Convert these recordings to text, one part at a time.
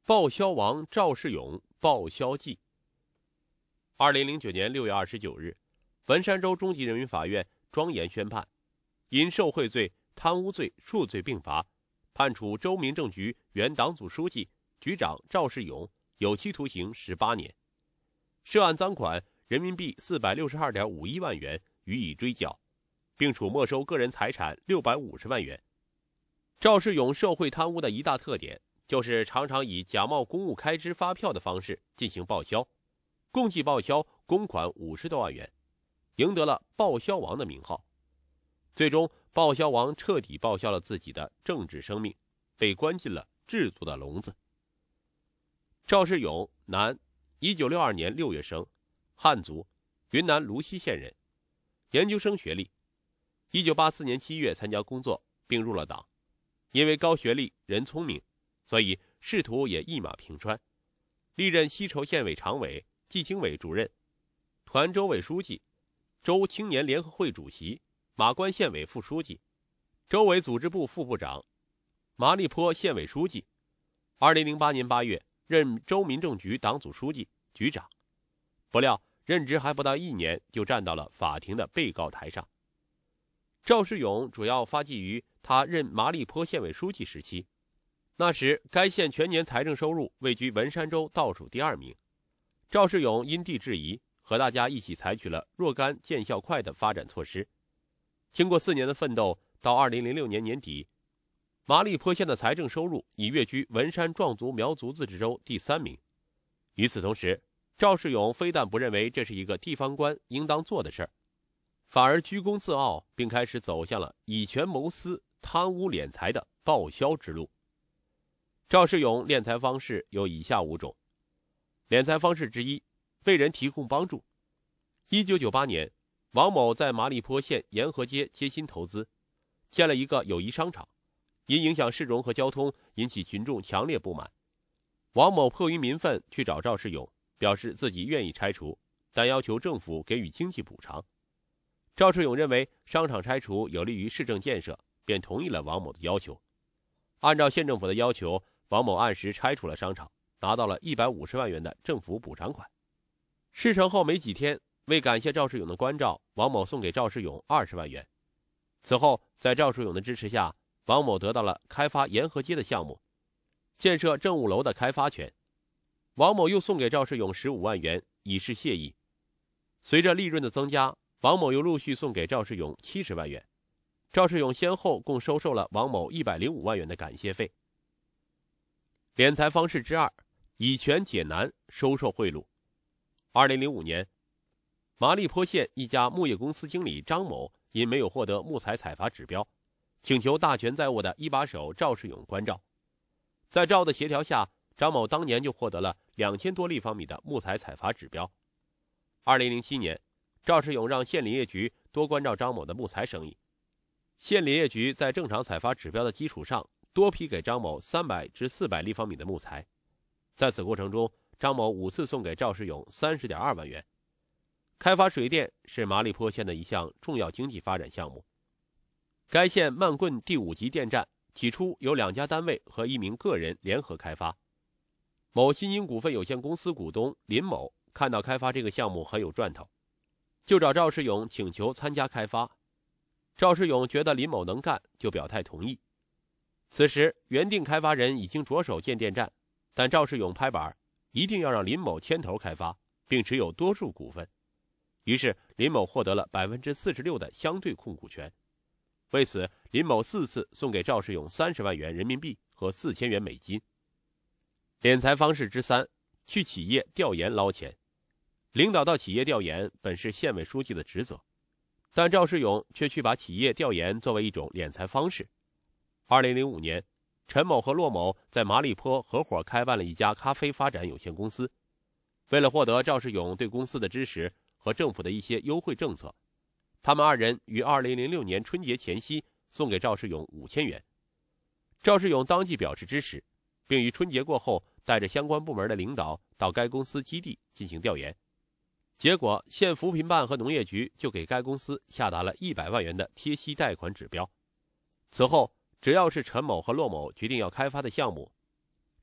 报销王赵世勇报销记。2009年6月29日，文山州中级人民法院庄严宣判，因受贿罪、贪污罪数罪并罚，判处州民政局原党组书记、局长赵世勇有期徒刑18年，涉案赃款人民币462.51万元予以追缴，并处没收个人财产650万元。赵世勇受贿贪污的一大特点，就是常常以假冒公务开支发票的方式进行报销，共计报销公款50多万元，赢得了报销王的名号。最终，报销王彻底报销了自己的政治生命，被关进了制度的笼子。赵世勇，男，1962年6月生，汉族，云南泸西县人，研究生学历。1984年7月参加工作，并入了党。因为高学历、人聪明，所以仕途也一马平川，历任西筹县委常委、纪经委主任、团州委书记、州青年联合会主席、马关县委副书记、州委组织部副部长、麻栗坡县委书记。2008年8月任州民政局党组书记、局长。不料任职还不到1年，就站到了法庭的被告台上。赵世勇主要发迹于他任麻栗坡县委书记时期，那时该县全年财政收入位居文山州倒数第2名。赵世勇因地制宜，和大家一起采取了若干见效快的发展措施。经过4年的奋斗，到2006年年底，麻栗坡县的财政收入已跃居文山壮族苗族自治州第3名。与此同时，赵世勇非但不认为这是一个地方官应当做的事儿，反而居功自傲，并开始走向了以权谋私、贪污敛财的报销之路。赵世勇敛财方式有以下5种。敛财方式之一，为人提供帮助。1998年，王某在麻栗坡县沿河街接新投资，建了一个友谊商场，因影响市容和交通，引起群众强烈不满。王某迫于民愤去找赵世勇，表示自己愿意拆除，但要求政府给予经济补偿。赵世勇认为商场拆除有利于市政建设，便同意了王某的要求。按照县政府的要求，王某按时拆除了商场，拿到了150万元的政府补偿款。事成后没几天，为感谢赵世勇的关照，王某送给赵世勇20万元。此后，在赵世勇的支持下，王某得到了开发沿河街的项目，建设政务楼的开发权。王某又送给赵世勇15万元，以示谢意。随着利润的增加，王某又陆续送给赵世勇70万元，赵世勇先后共收受了王某105万元的感谢费。敛财方式之2，以权解难，收受贿赂。2005年，麻栗坡县一家木业公司经理张某因没有获得木材采伐指标，请求大权在握的一把手赵世勇关照。在赵的协调下，张某当年就获得了2000多立方米的木材采伐指标。2007年，赵世勇让县林业局多关照张某的木材生意。县林业局在正常采伐指标的基础上，多批给张某300至400立方米的木材。在此过程中，张某5次送给赵世勇30.2万元。开发水电是麻栗坡县的一项重要经济发展项目。该县漫棍第5级电站起初由2家单位和1名个人联合开发。某新英股份有限公司股东林某看到开发这个项目很有赚头，就找赵世勇请求参加开发。赵世勇觉得林某能干，就表态同意。此时原定开发人已经着手建电站，但赵世勇拍板，一定要让林某牵头开发，并持有多数股份。于是林某获得了46%的相对控股权。为此，林某4次送给赵世勇30万元人民币和4000元美金。敛财方式之3，去企业调研捞钱。领导到企业调研本是县委书记的职责，但赵世勇却去把企业调研作为一种敛财方式。2005年，陈某和骆某在麻栗坡合伙开办了一家咖啡发展有限公司。为了获得赵世勇对公司的支持和政府的一些优惠政策，他们2人于2006年春节前夕送给赵世勇5000元。赵世勇当即表示支持，并于春节过后带着相关部门的领导到该公司基地进行调研。结果，县扶贫办和农业局就给该公司下达了100万元的贴息贷款指标。此后，只要是陈某和骆某决定要开发的项目，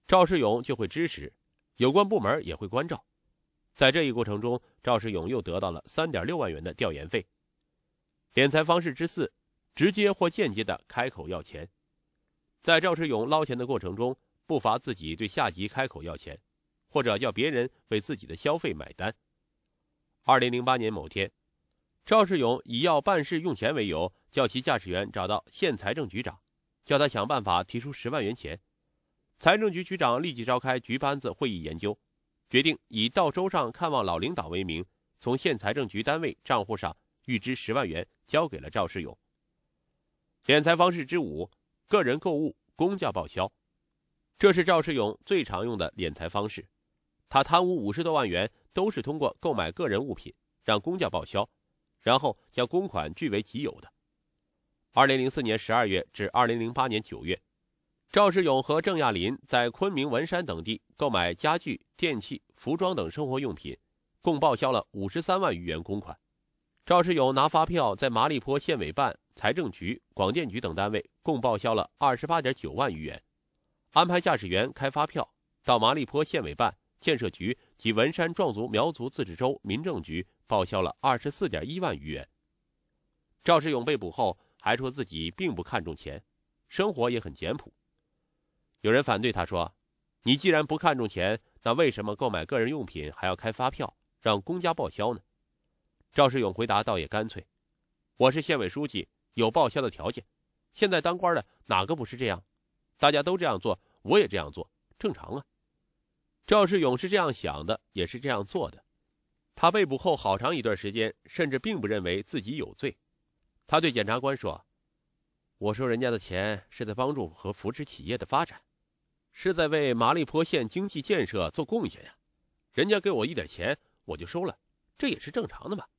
赵世勇就会支持，有关部门也会关照。在这一过程中，赵世勇又得到了 3.6 万元的调研费。敛财方式之4，直接或间接的开口要钱。在赵世勇捞钱的过程中，不乏自己对下级开口要钱，或者要别人为自己的消费买单。2008年某天，赵世勇以要办事用钱为由，叫其驾驶员找到县财政局长，叫他想办法提出10万元钱。财政局局长立即召开局班子会议研究，决定以到州上看望老领导为名，从县财政局单位账户上预支10万元，交给了赵世勇。敛财方式之5，个人购物公价报销。这是赵世勇最常用的敛财方式。他贪污50多万元，都是通过购买个人物品让公价报销，然后将公款据为己有的。2004年12月至2008年9月，赵世勇和郑亚林在昆明、文山等地购买家具、电器、服装等生活用品，共报销了53万余元公款。赵世勇拿发票在麻栗坡县委办、财政局、广电局等单位共报销了 28.9 万余元，安排驾驶员开发票到麻栗坡县委办、建设局及文山壮族苗族自治州民政局报销了 24.1 万余元。赵世勇被捕后还说自己并不看重钱，生活也很简朴。有人反对他说，你既然不看重钱，那为什么购买个人用品还要开发票让公家报销呢？赵世勇回答倒也干脆，我是县委书记，有报销的条件，现在当官的哪个不是这样？大家都这样做，我也这样做，正常啊。赵世勇是这样想的，也是这样做的。他被捕后好长一段时间，甚至并不认为自己有罪。他对检察官说，我收人家的钱是在帮助和扶持企业的发展，是在为麻栗坡县经济建设做贡献呀。人家给我一点钱，我就收了，这也是正常的嘛。